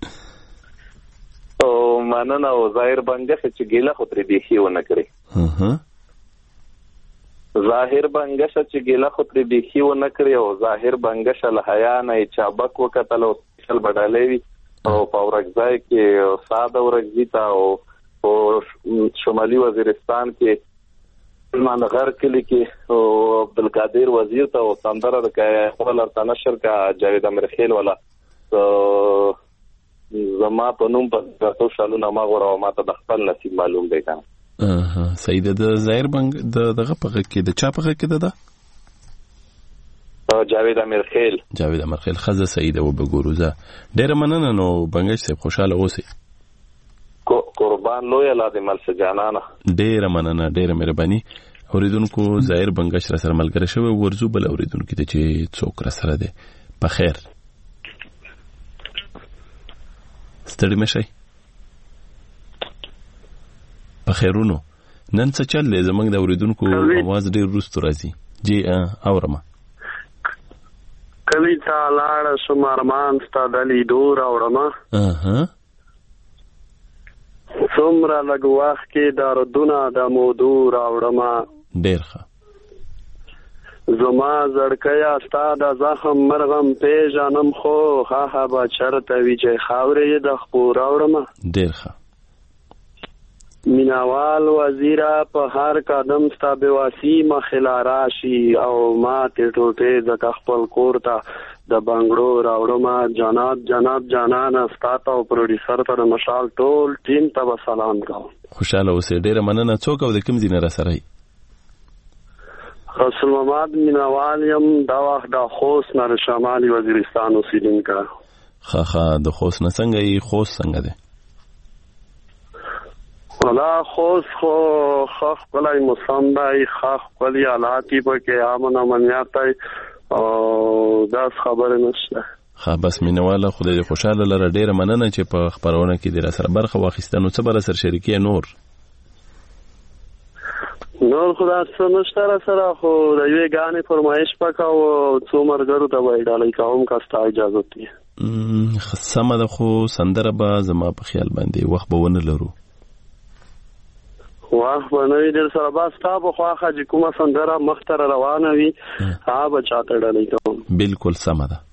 N: او مننه او ظاهر بنګشه چې ګیله خو ترې بیخي ونه کړې او ظاهر بنګشه له حیا نه یې چابک وکتل او سپیشل بډالۍ وي او په اورکزای کې ساده اورکزي ته او شمالي وزیرستان کې منغر کلی کې عبدالقادر وزیر ته او سندره د خپل نشر کا جاوید امرخیل والا زما په نوم په تاسو شالونه ما غوړ او ما ته د خپل نصیب معلوم دی کنه
A: سید د ظاهر بنګ دغه په کې د چا په کې ده
N: جاوید امرخیل
A: خزه سید او بګوروزه ډېر مننه نو بنګش صاحب خوشاله اوسئ
N: قربان لوی الله دې ملس جانانه
A: ډېر مننه ډېر مهرباني اوریدونکو ظاهر بنګش را سره ملګری شوی ورزو بل اوریدونکو ته چې څوک را سره دی په خیر ستړي مشي په خیرونو نن څه چل دی زمونږ د اوریدونکو आवाज ډېر روستو راځي جی اورما
P: کلی تا لاړ سمارمان ستا دلی دور اورما څومره لږ وخت کې دردونه د موضوع راوړما
A: ډېر ښه
P: زما زړکیا ستا د زخم مرغم پیژنم خو ها به چرته وي چې خاورې د خپور راوړما
A: ډېر ښه
P: میناوال وزیره په هر قدم ستا بېواسي مخې راشي او ما تې ټوټې ځکه خپل کور ته د بنګړو راوړما جناب جانانه ستا ته او پروډیوسر ته د مشال ټول ټیم ته به سلام کوم
A: خوشاله اوسئ ډېره مننه څوک او د کوم ځای نه را سره یې
P: رسول محمد میناوال یم دا وخت د خوست نه د شمالي وزیرستان اوسېدونکی
A: ښه د خوست نه څنګه یې خوست څنګه دی
P: ولا خوست خو خخ کلی موسم دی خخ کلی حالاتی پکې امن امنیت دی او داس خبره نشته
A: ښه بس مینواله خدای دې خوشاله لره ډېره مننه چې په خبرونه کې دې را سره برخه واخیسته نو څه به را سره شریکې نور
P: خدا څه نشته را سره خو د یوې ګانې فرمایش پکاو څو ملګرو ته به یې ډالۍ کوم که ستا اجازت وي
A: سمه ده خو سندره به زما په خیال باندې وخت به ونه لرو
P: وخت به نه وي در سره به ستا په خواښه چې کومه سندره مخته روانه وي هغه به چاته ډالۍ کوم
A: بالکل سمه ده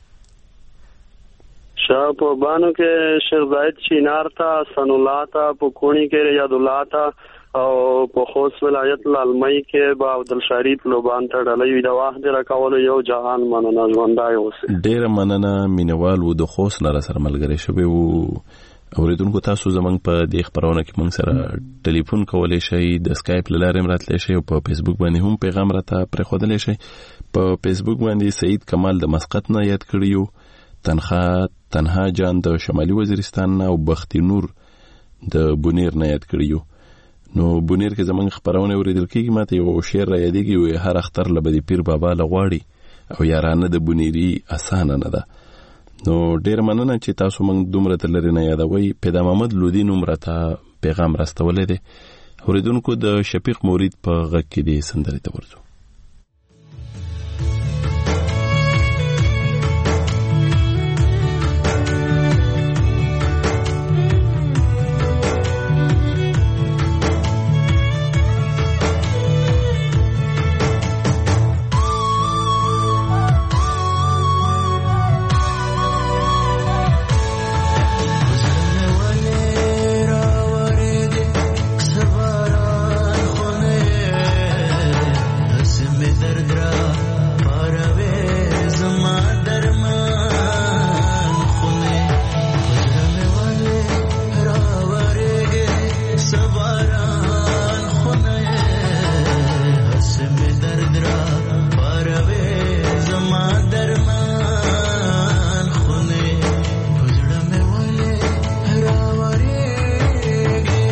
P: شاه په بانو کې شیخ زاید چینار ته سن الله ته په کوڼي کې ریاض الله ته او په خوست ولایت لالمۍ کې با عبدالشریف لوبان ته ډالۍ وي د وخت راکولو یو جهان مننه ژوندی اوسئ
A: ډېره مننه مینوال و د خوست نه را سره ملګری شوی و اوریدونکو تاسو زمونږ په دې خبرونه کې موږ سره ټلیفون کولی شئ د سکایپ له لارې هم راتلی شئ او په فیسبوک باندې هم پیغام راته پرېښودلی شئ په فیسبوک باندې سعید کمال د مسقط نه یاد کړي یو تنها جان د شمالي وزیرستان نه او بختي نور د بونیر نه یاد کړي یو نو بونیر کې زمونږ خبرونه اوریدل کېږي ماته یو شعر را یادېږي وایي هر اختر له به د پیر بابا له غواړي او یارانه د بونیري اسانه نه ده نو ډېر مننه چې تاسو موږ دومره تر لرې نه یادوئ پیدا محمد لودي نوم راته پیغام راستولی دی اوریدونکو د شفیق مورید په غږ کې دې سندرې ته ورځو
K: درد را پاروي زما درمان خونه پزړه مې والي راورېږي سباران خونه هسې مې درد را پاروي زما درمان خونه پزړه مې والي راورېږي.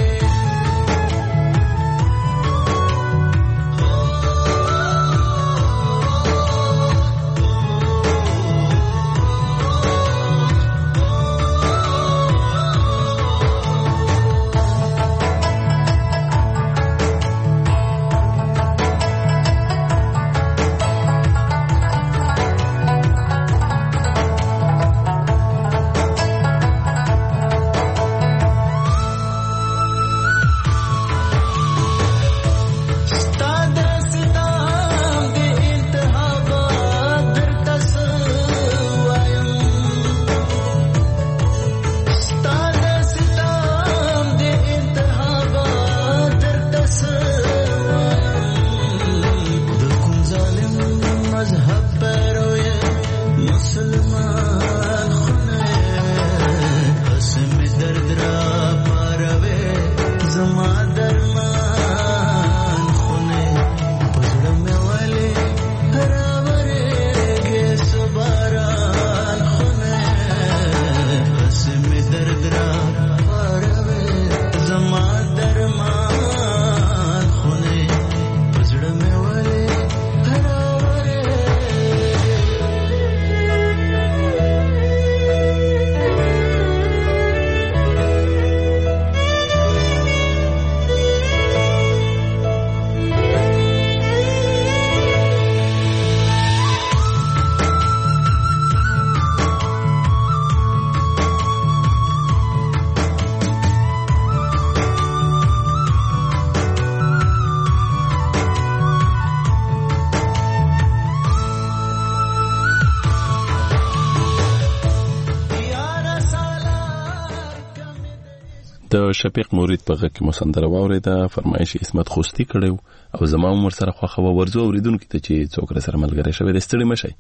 A: د شفیق مورید په غږ کې مو سندره واورېده. فرمایش عصمت خوستی کړو او زما عمر سره خوښه ورزو اوریدونکو ته چې څوک سره ملګری شوی د ستړي مشي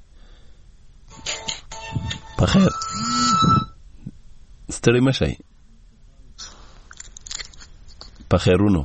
A: په خیر ستړي مشي په خیرونو.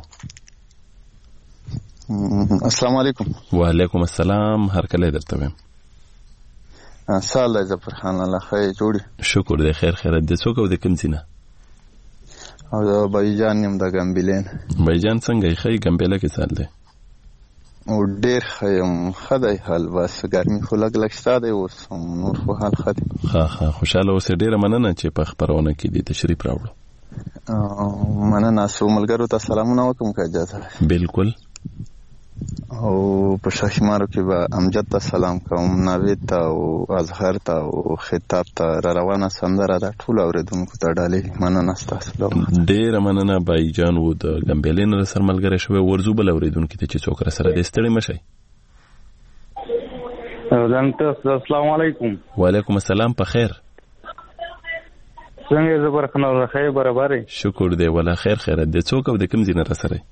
Q: السلام علیکم.
A: وعلیکم السلام. هر کله درته ویم
Q: سال ظفر خان الله خیر جوړي.
A: شکر دې خیر خیرت دې څوک او د کوم ځینه
Q: او د بایجان نیم د ګمبلین.
A: بایجان څنګه یې خی ګمبله کې سال دی
Q: او ډیر خیم خدای حال بس ګرمي خو لګ شته دی اوس نور خو حال خدای
A: ها خوشاله اوسې. ډیره مننه چې په خبرونه کې دې تشریف راوړو.
Q: مننه. سو ملګرو ته سلامونه وکم که اجازه
A: بالکل.
Q: او په شاهمارو کې به امجد ته سلام کوم، نوید ته او اظهر ته او خطاب ته را روانه سندره ده ټول اوریدونکو ته ډالۍ مننه ستاسو.
A: ډیره مننه بای جان و د ګمبلین سره ملګری شوی ورزو بل اوریدونکو ته چې څوک را سره د ستړي مشي.
R: السلام علیکم.
A: وعلیکم السلام. په خیر
R: څنګه زبر خنور خیر برابرې؟
A: شکر دی ولا خیر خیرت دې څوک او د کوم ځای نه را سره؟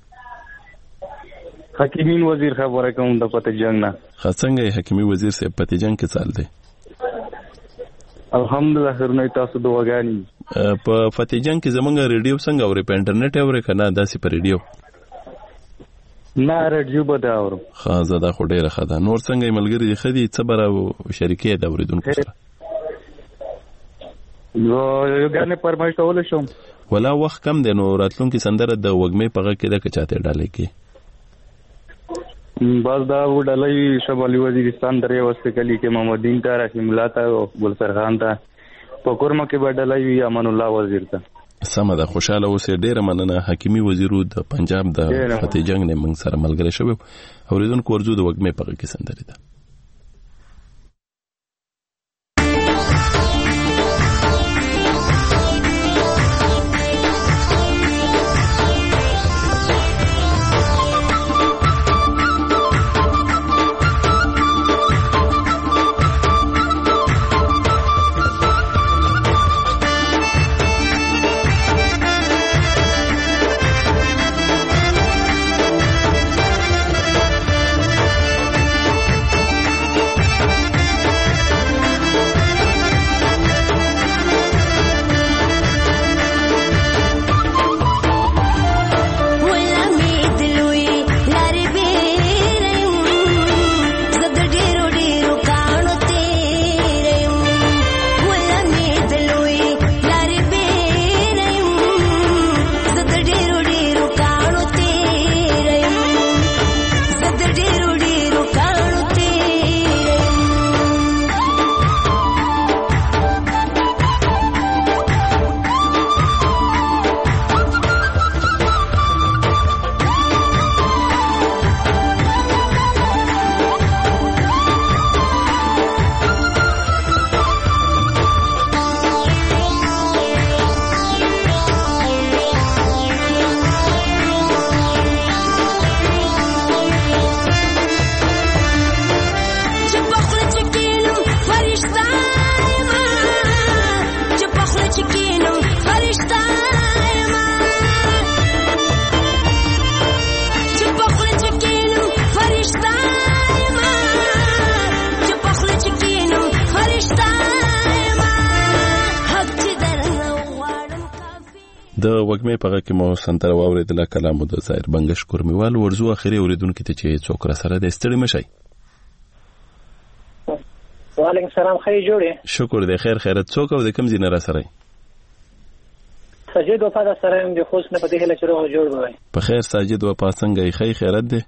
R: حکیمین وزیر خبره کوم د پته جنگ نه.
A: څنګه حکیمی وزیر صاحب پته جنگ کې چل دی؟
R: الحمدلله خیرونه تاسو دعاګانی.
A: په فتح جنگ کې زمونږ ریډیو څنګه اوري؟ په انټرنیټ اوري کنه داسې په ریډیو؟
R: نه ریډیو به دا اورم.
A: زدا خو ډیره خدا. نور څنګه ملګری دي خدي صبر او شریکې د اوریدونکو سره؟
R: یو غانه پرمایش کول شم
A: ولا وخت کم دی نو راتلونکي سندره د وګمې پغه کې د کچاته ډالې کې
R: بس دا وډلې شمالي وزیرستان درې وسته کلی کې محمد دین ته رحیم الله ته او ګلسر خان ته پکورما کې وډلې امان الله وزیر ته.
A: سمه ده خوشاله اوسې. ډیره مننه. حکیمی وزیرو د پنجاب د فتح جنگ نه موږ سره ملګری شوی اوریدونکو ورزو د وګمې پغه کې سندره ده. د وګمې په کې مو سندره واوریدله کلام د ظاهر بنگش کورمیوال ورزو اخري اوریدونکو ته چې څوک را سره د ستړي مشي.
M: وعلیکم السلام خیر جوړه.
A: شکر دې خیر خیرت څوک او د کوم ځای نه را سره؟
M: ساجد وفا د سره د خوش نه په دې هله چرو جوړ وای. په
A: خیر ساجد وفا څنګه خیر خیرت دې؟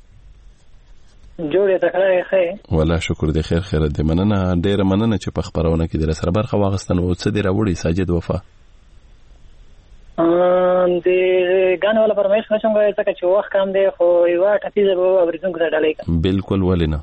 M: جوړه ته خیر.
A: والله شکر دې خیر خیرت دې مننه ډېر مننه چې په خبرونه کې در سره برخه واغستن او څه دې راوړي ساجد وفا.
M: د غان ولا پرمایش نشم غواړم چې وخت کم دی خو یو ټاپیزه به اوریدونکو ته ډالې
A: بالکل ولینه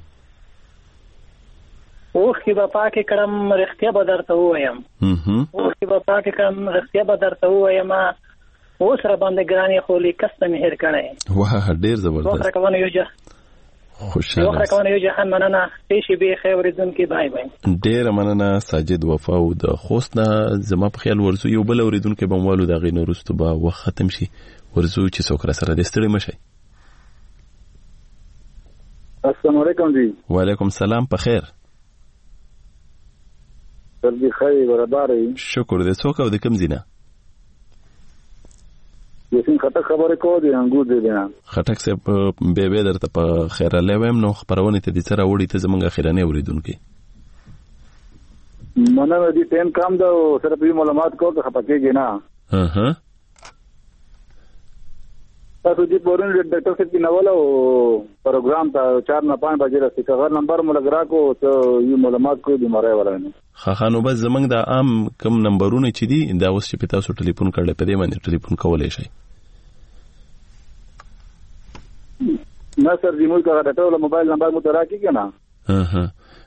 M: اوخ کی با پاکه کړم رښتیا به درته وایم اوخ کی با پاکه کړم رښتیا به درته وایم اوس را باندې ګرانی خو لیکسته مهر کړي
A: واه ډیر زبردست
M: وخت راکونه یو خوشاله وخت راکونه یو جهان مننه شي به خیر اوریدونکو بای بای
A: ډیر مننه ساجد وفا او د خوستنا زما په خیال ورزو یو بل اوریدونکو بموالو د غینو رستو به وخت ختم شي ورزو چې څوک را سره د ستړي مشي.
S: السلام علیکم جی.
A: وعلیکم السلام په خیر.
S: سر دی خیر برابر
A: شکر دې څوک او د کوم ځای نه؟
S: یسین خټک خبره کو دي انګور دې نه
A: خټک صاحب به درته په خیر الله ویم نو خبرونه ته دي سره وړي ته زمونږ اخیرانه اوریدونکو
S: مننه دي ټیم کام دا سره په معلومات کو که خپکیږي نه تاسو دې پورن ډاکټر صاحب کی نوول او پروګرام تا 4 نه 5 بجې راځي کغه نمبر ملګرا کو ته یو معلومات کو دي مړای ولای
A: خانو بس زمنګ د عام کم نمبرونه چې دي دا اوس چې پتا سو ټلیفون کړل په دې باندې ټلیفون کولای شي
S: نه سر دې موږ هغه ټول موبایل نمبر مو تراکی کنه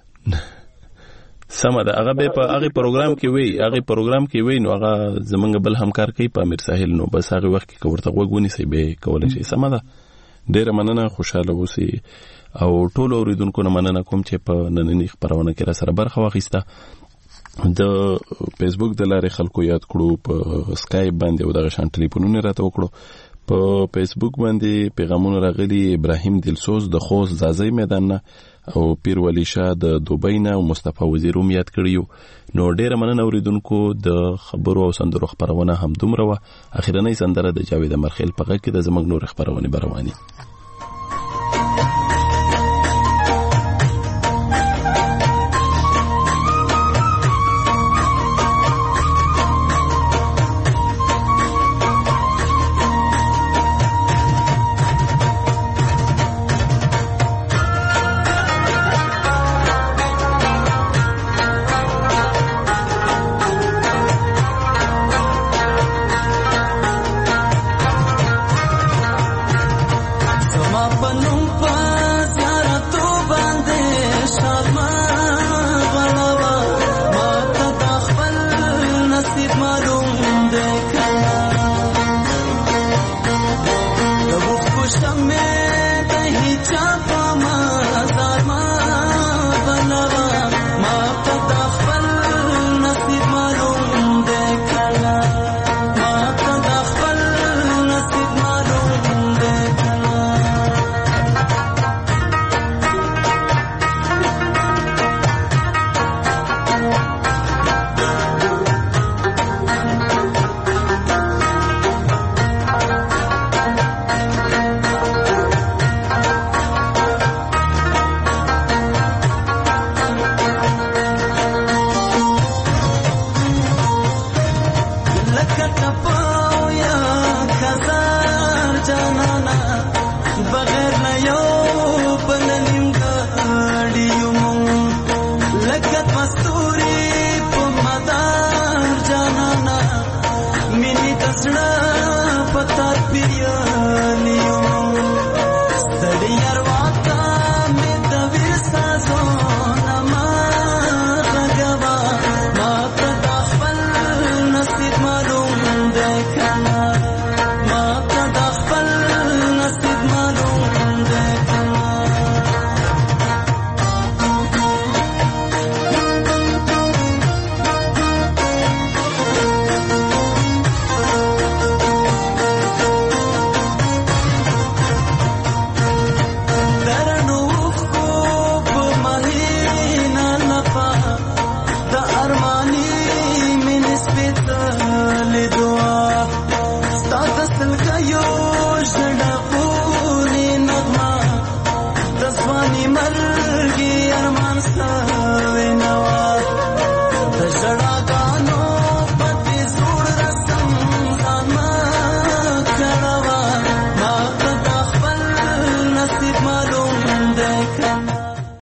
A: سم ده هغه په هغه پروګرام کې وی نو هغه زمنګ بل همکار کوي په امیر ساحل نو بس هغه وخت کې ورته وګونی سي به کولای شي سم ده ډیر مننه خوشاله اوسئ او ټول اوریدونکو نه مننه کوم چې په نننی خبرونه کې را سره برخه واخیسته د فیسبوک د لارې خلکو یاد کړو په اسکایپ باندې او د شان ټلیفونونه راته وکړو په فیسبوک باندې پیغامونه راغلي ابراهیم دلسوز د خوست زازی میدان نه او پیر ولی شاه د دوبۍ نه او مصطفی وزیروم یاد کړیو نو ډیر مننه اوریدونکو د خبرو او سندرو خبرونه هم دومره و اخیرنۍ سندره د جاوید مرخیل په غږ کې د زمنګ نور خبرونه برواني